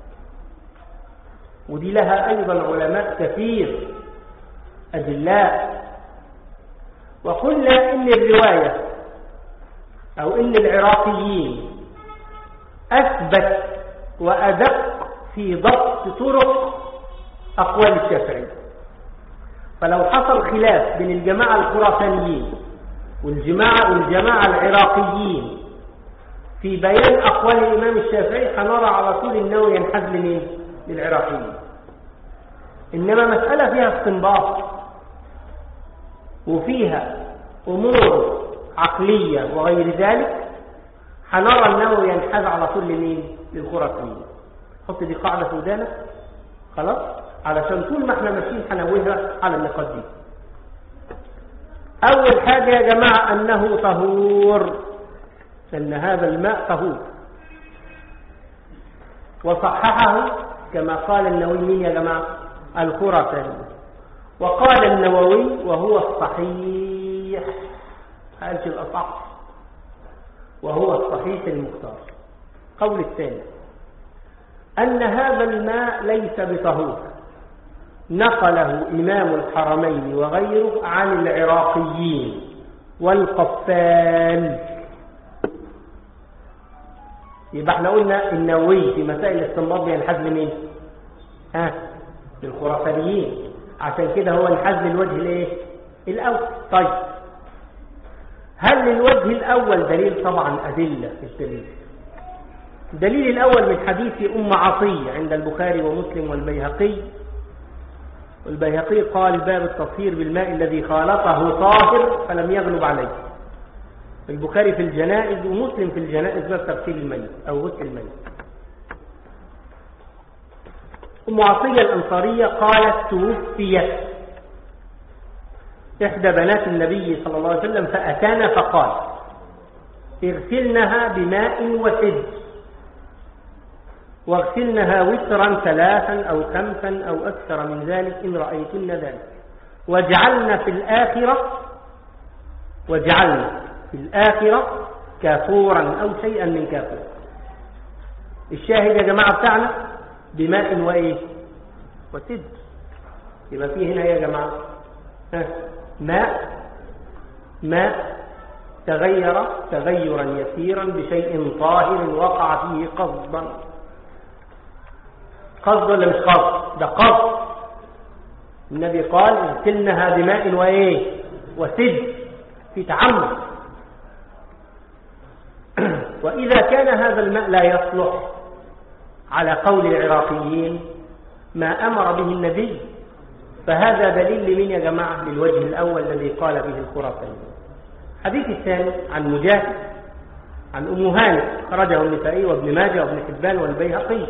ودي لها أيضا علماء كثير أجلاء. وقلنا إن الرواية أو إن العراقيين أثبت وأدق في ضبط طرق أقوال الشافعي. فلو حصل خلاف بين الجماعة الخراسانيين والجماعة والجماعة العراقيين في بيان أقوال الإمام الشافعي هنرى على طول النووي ينحاز لمين؟ للعراقيين. إنما مسألة فيها استنباط وفيها أمور عقلية وغير ذلك، هنرى النووي ينحاز على طول لمين؟ للخراسانيين. حط دي قاعدة في ودانك خلاص، علشان طول ما احنا ماشيين هنوهها على النقاط دي. أول حاجة يا جماعة أنه طهور، أن هذا الماء طهور، وصححه كما قال النووي مين يا جماعة؟ الخراساني. وقال النووي وهو الصحيح، قالش الأصح، وهو الصحيح المختار. قول الثاني أن هذا الماء ليس بطهور، نقله إمام الحرمين وغيره عن العراقيين والقفال. يبقى احنا قلنا النووي في مسائل الاستنباط بينحاز لمين؟ ها؟ للخراسانيين. عشان كده هو انحاز للوجه الايه؟ الاول. طيب هل للوجه الاول دليل؟ طبعا ادله في الدليل. الدليل الاول من حديث ام عطيه عند البخاري ومسلم والبيهقي. والبيهقي قال: باب التطهير بالماء الذي خالطه طاهر فلم يغلب عليه. البخاري في الجنائز ومسلم في الجنائز باب تغسيل الميت أو غسل الميت. أم عطية الأنصارية قالت توفيت إحدى بنات النبي صلى الله عليه وسلم فأتانا فقال اغسلنها بماء وسدر واغسلنها وترا ثلاثا أو خمسا أو أكثر من ذلك إن رأيتن ذلك واجعلنا في الآخرة واجعلنا في الآخرة كافورا أو شيئا من كافور. الشاهد يا جماعة بتاعنا بماء وإيه وسدر. يبقى فيه هنا يا جماعة ها ماء ماء تغير تغيرا يسيرا بشيء طاهر وقع فيه قصدا. قصد ولا مش قصد؟ ده قصد. النبي قال اغسلنها بماء وايه وسدر في تعمد. وإذا كان هذا الماء لا يصلح على قول العراقيين ما أمر به النبي فهذا دليل لمن يا جماعة؟ للوجه الأول الذي قال به الخرافيون. الحديث الثاني عن مجاهد عن أم هانئ خرجه النسائي وابن ماجه وابن حبان والبيهقي.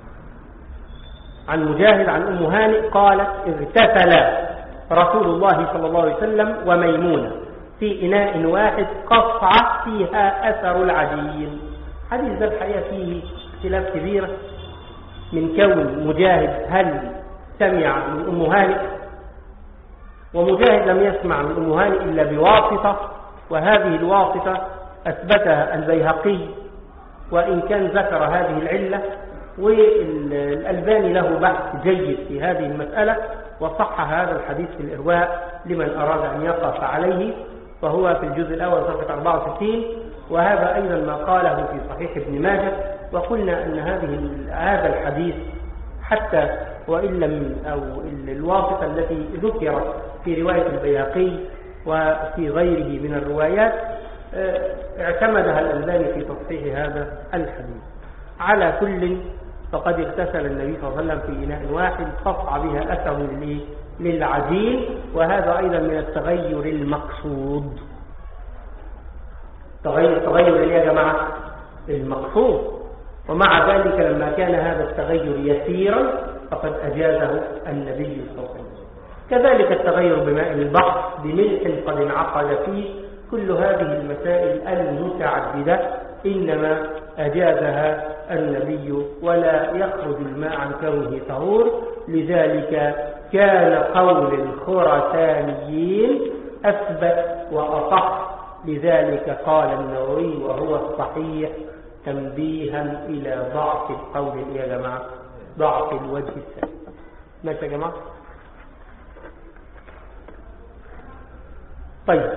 عن مجاهد عن أم هانئ قالت اغتسل رسول الله صلى الله عليه وسلم وميمونة في إناء واحد قصعة فيها أثر العجين. حديث ذا الحقيقة فيه اختلاف كبير من كون مجاهد هل سمع من أم هانئ، ومجاهد لم يسمع من أم هانئ إلا بواسطة، وهذه الواسطة أثبتها البيهقي وإن كان ذكر هذه العلة، والألباني له بحث جيد في هذه المسألة وصح هذا الحديث في الإرواء لمن أراد أن يقف عليه، وهو في الجزء الأول صفحة أربعة وستين. وهذا أيضا ما قاله في صحيح ابن ماجه. وقلنا أن هذه هذا الحديث حتى وإن لم أو الواسطة التي ذكرت في رواية البيهقي وفي غيره من الروايات اعتمدها الألباني في تصحيح هذا الحديث. على كل فقد اغتسل النبي صلى الله عليه وسلم في إناء واحد قطع بها أثر للعجين، وهذا أيضا من التغير المقصود. تغير تغير يا جماعة المقصود. ومع ذلك لما كان هذا التغير يسيرا فقد أجازه النبي صلى الله عليه وسلم. كذلك التغير بماء البحر بملح قد انعقد فيه. كل هذه المسائل المتعددة إنما أجازها النبي ولا يخرج الماء عن كونه طهور. لذلك كان قول الخراسانيين أثبت وأصح. لذلك قال النووي وهو الصحيح تنبيها إلى ضعف القول يا جماعة، ضعف الوجه الثاني. ماشي يا جماعة؟ طيب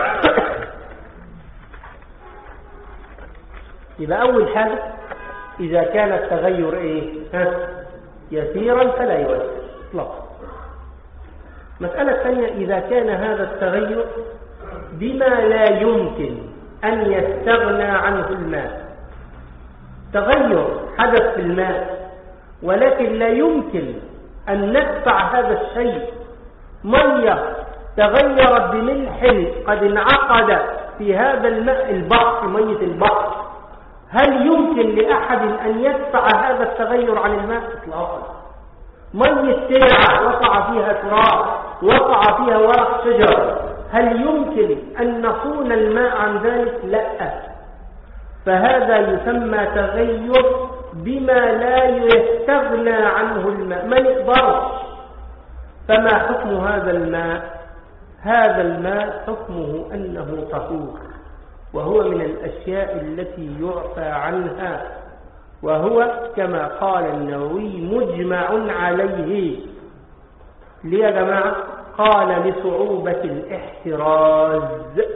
يبقى أول حاجة إذا كان التغير إيه؟ ها؟ يسيرا فلا يؤثر اطلاقا. مسألة ثانية إذا كان هذا التغير بما لا يمكن أن يستغنى عنه الماء. تغير حدث في الماء ولكن لا يمكن أن ندفع هذا الشيء. مية تغيرت بملح قد انعقد في هذا الماء البحر، مية البحر، هل يمكن لأحد أن يدفع هذا التغير عن الماء؟ إطلاقا. مية ترعة وقع فيها تراب، وقع فيها ورق شجر، هل يمكن أن نصون الماء عن ذلك؟ لا. فهذا يسمى تغير بما لا يستغنى عنه الماء، ما نقدرش. فما حكم هذا الماء؟ هذا الماء حكمه أنه طهور، وهو من الأشياء التي يعفى عنها، وهو كما قال النووي مجمع عليه. ليه يا جماعة؟ قال لصعوبة الاحتراز،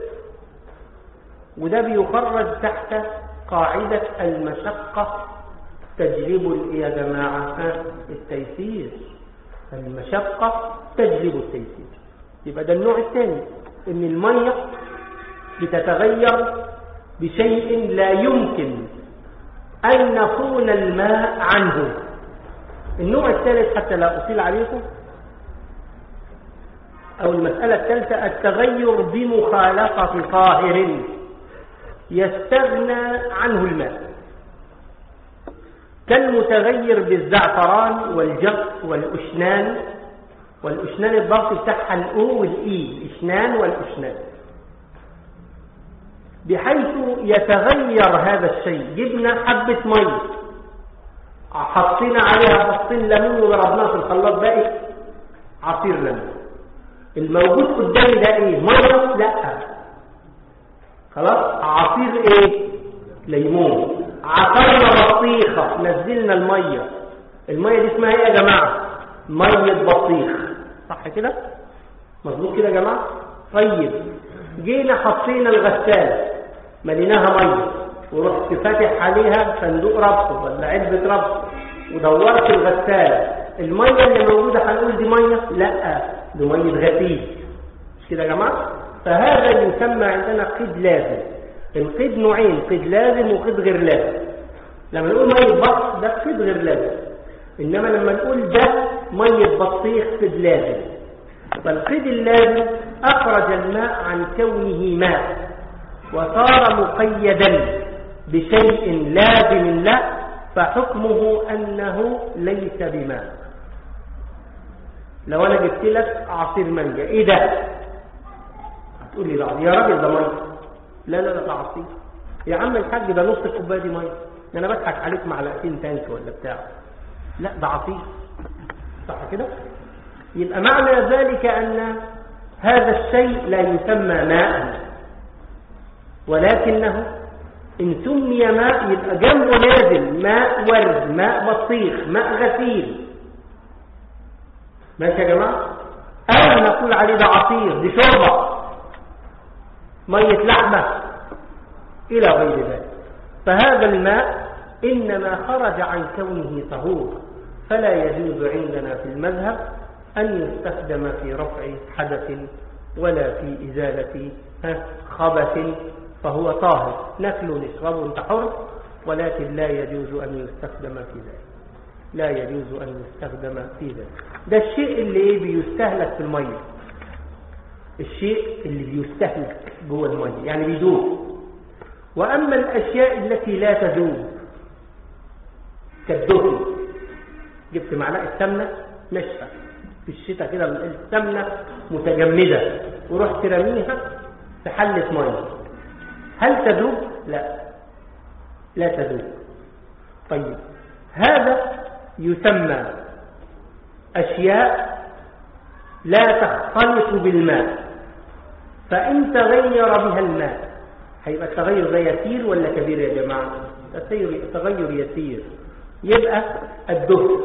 وده بيخرج تحت قاعدة المشقة تجلب يا جماعة التيسير. المشقة تجلب التيسير. يبقى ده النوع الثاني، ان المية بتتغير بشيء لا يمكن أن نصون الماء عنه. النوع الثالث حتى لا أطيل عليكم، أو المسألة الثالثة التغير بمخالطة طاهر. يستغنى عنه الماء، كالمتغير بالزعفران والجق والأشنان. والأشنان الضغط بتاعها الأو والإي، الإشنان والأشنان، بحيث يتغير هذا الشيء. جبنا حبة مية حطينا عليها فصين ليمون وضربناها في الخلاط بقت عصير ليمون. الموجود قدامي ده ايه؟ مية؟ لا، خلاص عصير ايه؟ ليمون. عصرنا بطيخة، نزلنا المية، المية دي اسمها ايه يا جماعة؟ مية بطيخ، صح كده؟ مظبوط كده يا جماعة؟ طيب جينا حطينا الغسالة مليناها مية ورحت فاتح عليها صندوق ربط ولا علبة ربط ودورت الغسالة، المية اللي موجودة هنقول دي مية؟ لا، دي مية غسيل، مش كده يا جماعة؟ فهذا يسمى عندنا قيد لازم. القيد نوعين، قيد لازم وقيد غير لازم. لما نقول مية بط ده قيد غير لازم، إنما لما نقول ده مية بطيخ قيد لازم. فالقيد اللازم أخرج الماء عن كونه ماء وصار مقيدا بشيء لازم له، فحكمه أنه ليس بماء. لو أنا جبت لك عصير مانجا، إيه ده؟ هتقول لي بعض يا راجل ده مية. لا لا لا، ده عصير يا عم الحاج، ده نص الكوبايه دي مية، ده أنا بضحك عليك معلقتين تانك ولا بتاع. لا ده عصير، صح كده؟ يبقى معنى ذلك أن هذا الشيء لا يسمى ماء، ولكنه إن سمي ماء يبقى جنبه نازل ماء ورد، ماء بطيخ، ماء غسيل. ماشي يا جماعة؟ أو نقول عليه ده عصير، دي شوربة، مية لحمة، إلى غير ذلك. فهذا الماء إنما خرج عن كونه طهور، فلا يجوز عندنا في المذهب أن يستخدم في رفع حدث ولا في إزالة خبث، فهو طاهر، ناكله نشربه انت حر، ولكن لا يجوز أن يستخدم في ذلك، لا يجوز أن يستخدم في ذلك. ده الشيء اللي بيستهلك في المية، الشيء اللي بيستهلك جوه المية يعني بيدوب. وأما الأشياء التي لا تذوب كالدهن، جبت معلقة سمنة نشفة في الشتاء كده، السمنة متجمدة ورحت رميها في حلة مية، هل تذوب؟ لا، لا تذوب. طيب هذا يسمى أشياء لا تختلط بالماء، فإن تغير بها الماء هيبقى التغير ده يسير ولا كبير يا جماعة؟ التغير يسير. يبقى الدهن،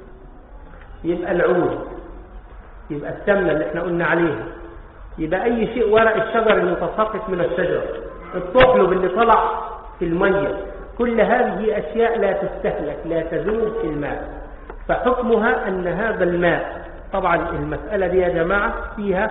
يبقى العود، يبقى السمنة اللي احنا قلنا عليها، يبقى أي شيء ورق الشجر المتساقط من الشجر، الطحلب اللي طلع في المية، كل هذه أشياء لا تستهلك، لا تذوب في الماء، فحكمها أن هذا الماء. طبعا المسألة دي يا جماعة فيها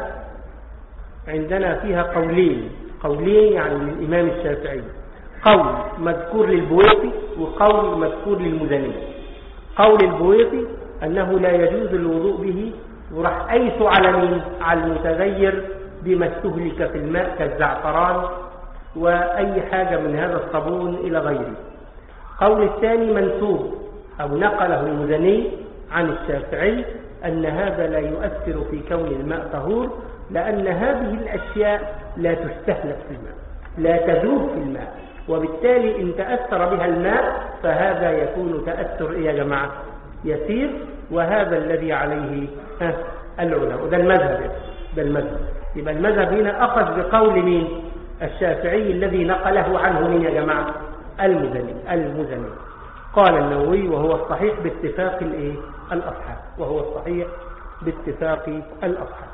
عندنا فيها قولين، قولين يعني للإمام الشافعي، قول مذكور للبويطي وقول مذكور للمزني. قول البويطي أنه لا يجوز الوضوء به، وراح أيس على مين؟ على المتغير بما استهلك في الماء كالزعفران وأي حاجة من هذا الصابون إلى غيره. قول الثاني منسوب أو نقله المزني عن الشافعي أن هذا لا يؤثر في كون الماء طهور، لأن هذه الأشياء لا تستهلك في الماء، لا تذوب في الماء، وبالتالي إن تأثر بها الماء فهذا يكون تأثر إيه يا جماعة؟ يسير. وهذا الذي عليه العلماء، وده المذهب، ده المذهب. يبقى المذهب هنا أخذ بقول مين؟ الشافعي الذي نقله عنه مين يا جماعة؟ المزني. المزني قال النووي وهو الصحيح باتفاق الايه؟ الأصحاب، وهو الصحيح باتفاق الأصحاب.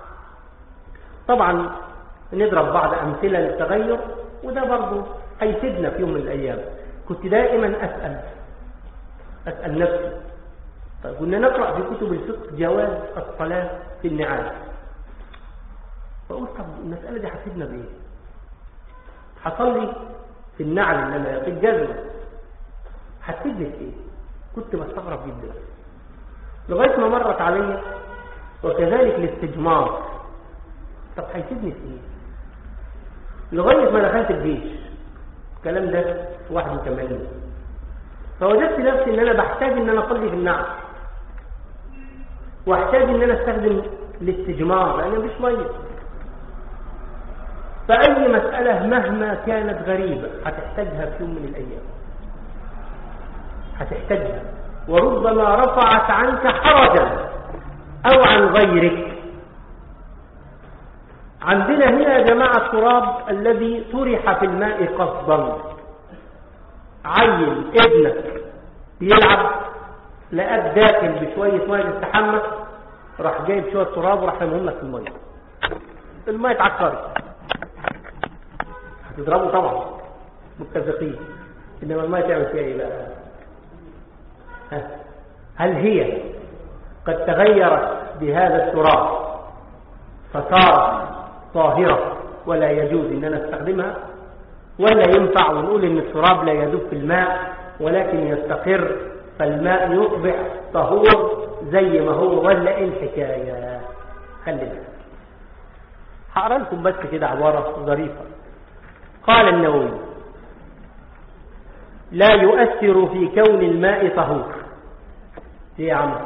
طبعا نضرب بعض أمثلة للتغير، وده برضو هيفيدنا في يوم من الأيام. كنت دائما أسأل أسأل نفسي، طيب كنا نقرأ في كتب الفقه جواز الصلاة في النعال، فقلت طب المسألة دي هتفيدنا بإيه؟ حصل لي في النعل اللي أنا في الجزمة هتفيدني في إيه؟ كنت بستغرب جدا لغاية ما مرت علي، وكذلك الاستجمار، طب هيفيدني في إيه؟ لغاية ما دخلت الجيش الكلام ده في واحد وثمانين. فوجدت نفسي ان انا بحتاج ان انا اصلي في النعم، واحتاج ان انا استخدم الاستجمار لان مفيش ميه. فاي مساله مهما كانت غريبه هتحتاجها في يوم من الايام، هتحتاجها، وربما رفعت عنك حرجا او عن غيرك. عندنا هنا يا جماعه التراب الذي طرح في الماء قصدا. عيل ابنك بيلعب لقاك داخل بشويه ميه تستحمى، راح جايب شويه تراب وراح رميهم لك في الميه، الميه اتعكرت، هتضربه طبعا، متفقين. انما الميه تعمل فيها ايه بقى؟ ها؟ هل هي قد تغيرت بهذا التراب فصارت طاهره ولا يجوز ان انا استخدمها، ولا ينفع ونقول ان التراب لا يذوب في الماء ولكن يستقر فالماء يصبح طهور زي ما هو، ولا ايه الحكايه؟ خلي بالك، هقرا لكم بس كده عباره ظريفه. قال النووي: لا يؤثر في كون الماء طهور. ايه يا عم؟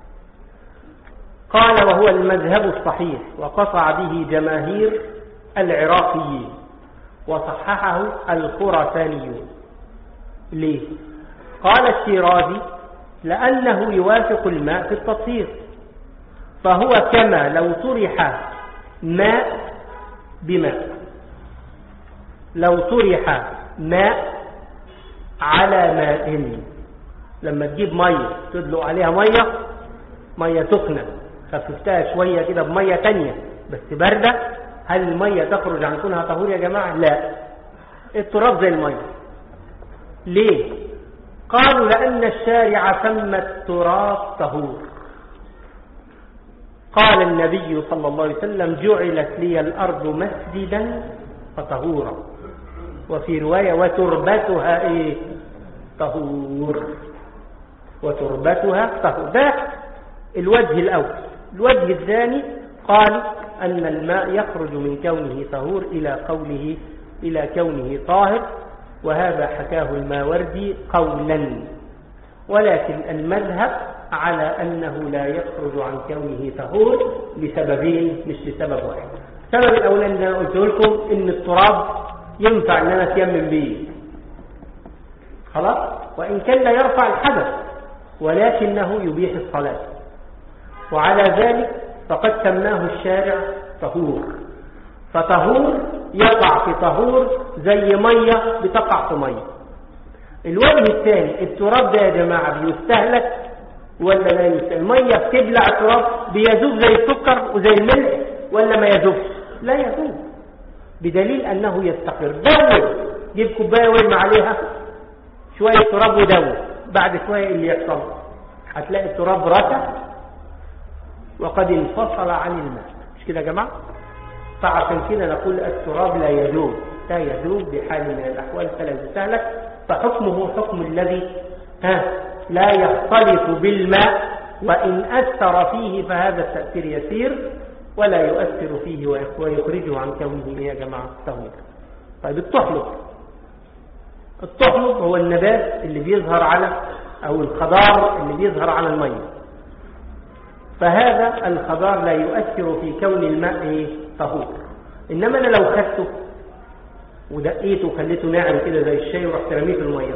قال: وهو المذهب الصحيح وقطع به جماهير العراقيين وصححه الخراسانيون. ليه؟ قال الشيرازي: لأنه يوافق الماء في التطهير، فهو كما لو طرح ماء بماء، لو طرح ماء على ماء. لما تجيب مية تدلق عليها مية مية سخنة، خففتها شوية كده بمية تانية بس باردة، هل المية تخرج عن كونها طهور يا جماعة؟ لا، التراب زي المية. ليه؟ قالوا لأن الشارع سمى التراب طهور. قال النبي صلى الله عليه وسلم: جعلت لي الأرض مسجدا وطهورا. وفي رواية: وتربتها إيه؟ طهور. وتربتها طهور. ده الوجه الأول. الوجه الثاني قال أن الماء يخرج من كونه طهور إلى قوله إلى كونه طاهر، وهذا حكاه الماوردي قولا، ولكن المذهب على أنه لا يخرج عن كونه طهور لسببين مش لسبب واحد. السبب الأولاني اللي أنا قلت لكم إن التراب ينفع أن أنا أتيمم به خلاص، وإن كان لا يرفع الحدث ولكنه يبيح الصلاة، وعلى ذلك فقد سماه الشارع طهور. فطهور يقع في طهور زي مية بتقع في مية. الوجه الثاني: التراب ده يا جماعة بيستهلك ولا لا يستهلك؟ المية بتبلع التراب، بيذوب زي السكر وزي الملح ولا ما يذوبش؟ لا يذوب، بدليل أنه يستقر. دور، جيب كوباية وارمي عليها شوية تراب ودور، بعد شوية اللي يحصل هتلاقي التراب رتب وقد انفصل عن الماء. مش كده يا جماعة؟ فعشان كده نقول التراب لا يذوب، لا يذوب بحال من الأحوال فلا يستهلك، فحكمه حكم الذي ها لا يختلط بالماء، وإن أثر فيه فهذا التأثير يسير ولا يؤثر فيه ويخرجه عن كونه يا جماعة طهور. طيب الطحلب، الطحلب هو النبات اللي بيظهر على أو الخضار اللي بيظهر على المية، فهذا الخضار لا يؤثر في كون الماء طهور. إنما أنا لو خدته ودقيته وخليته ناعم كده زي الشاي ورحت رميه في المية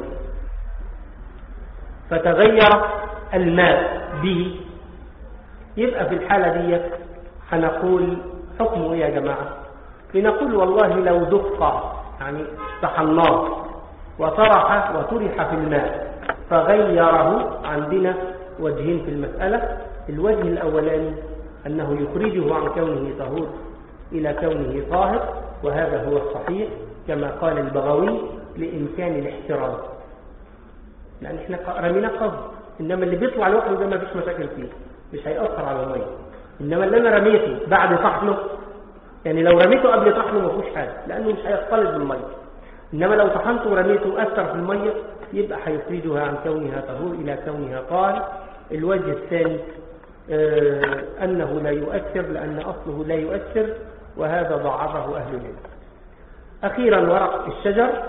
فتغير الماء به، يبقى في الحالة دي هنقول حكمه يا جماعة؟ لنقول والله لو دق يعني طحناه وطرح وطرح في الماء فغيره، عندنا وجهين في المسألة. الوجه الأولاني أنه يخرجه عن كونه طهور إلى كونه طاهر، وهذا هو الصحيح كما قال البغوي لإمكان الاحتراز، لأن احنا رمينا قصد، إنما اللي بيطلع لوحده ده ما فيش مشاكل فيه، مش هيأثر على المية. إنما اللي أنا رميته بعد طحنه، يعني لو رميته قبل طحنه ما فيهوش حاجة لأنه مش هيختلط بالمية، إنما لو طحنته ورميته وأثر في المية يبقى هيخرجها عن كونها طهور إلى كونها طاهر. الوجه الثاني آه أنه لا يؤثر لأن أصله لا يؤثر، وهذا ضعفه أهل العلم. أخيرا ورق الشجر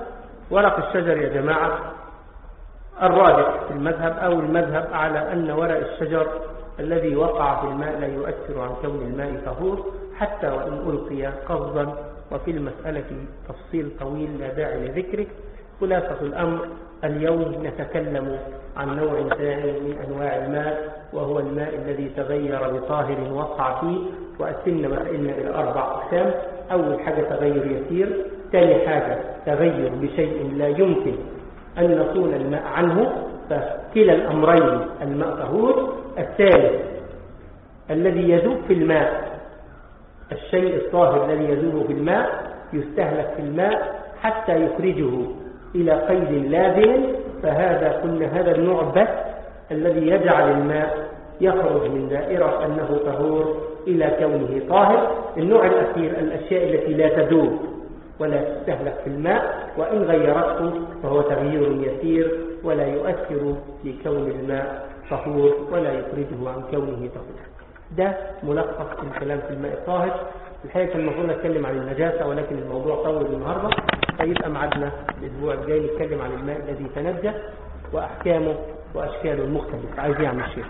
ورق الشجر يا جماعة الراجح في المذهب أو المذهب على أن ورق الشجر الذي وقع في الماء لا يؤثر عن كون الماء طهور حتى وإن ألقي قصدا، وفي المسألة تفصيل طويل لا داعي لذكره. خلاصة الأمر اليوم نتكلم عن نوع ثاني من أنواع الماء، وهو الماء الذي تغير بطاهر وقع فيه، وقسمنا مسائلنا إلى أربع أقسام. أول حاجة تغير يسير، ثاني حاجة تغير بشيء لا يمكن أن نصون الماء عنه، فكلا الأمرين الماء طهور. الثالث الذي يذوب في الماء، الشيء الطاهر الذي يذوب في الماء يستهلك في الماء حتى يخرجه إلى قيد لازم، فهذا كل هذا النوع بس الذي يجعل الماء يخرج من دائرة أنه طهور إلى كونه طاهر. النوع الأخير الأشياء التي لا تذوب ولا تستهلك في الماء، وإن غيرته فهو تغيير يسير ولا يؤثر في كون الماء طهور ولا يخرجه عن كونه طهور. ده ملخص الكلام في الماء الطاهر. الحقيقة كان المفروض نتكلم عن النجاسة، ولكن الموضوع طول النهاردة، فيبقى معادنا الأسبوع الجاي نتكلم عن الماء الذي تنجس وأحكامه وأشكاله المختلفة. عايز ايه يا عم الشيخ؟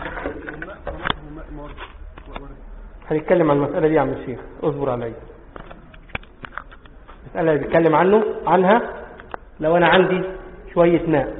هنتكلم عن المسألة دي يا عم الشيخ، اصبر عليا. المسألة اللي بيتكلم عنه عنها لو أنا عندي شوية ماء